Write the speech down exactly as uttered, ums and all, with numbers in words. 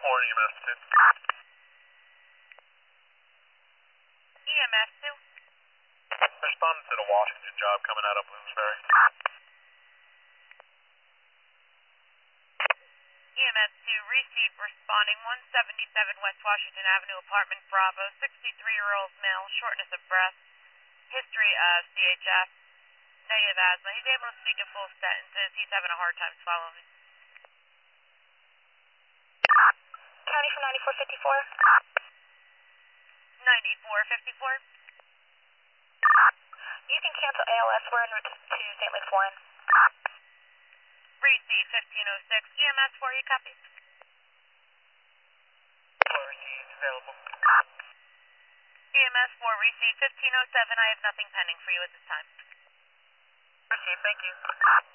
four and E M S two. E M S two. Responding to the Washington job coming out of Bloomsbury. E M S two, receive responding one seventy-seven West Washington Avenue, apartment Bravo, sixty-three-year-old male, shortness of breath, history of C H F, negative asthma. He's able to speak in full sentences. He's having a hard time swallowing. County for ninety-four fifty-four. ninety-four fifty-four. You can cancel A L S. We're en route to Saint Luke's Warren. Receive fifteen oh six. E M S four, you copy? four received, available. E M S four, receive fifteen oh seven. I have nothing pending for you at this time. Received, thank you.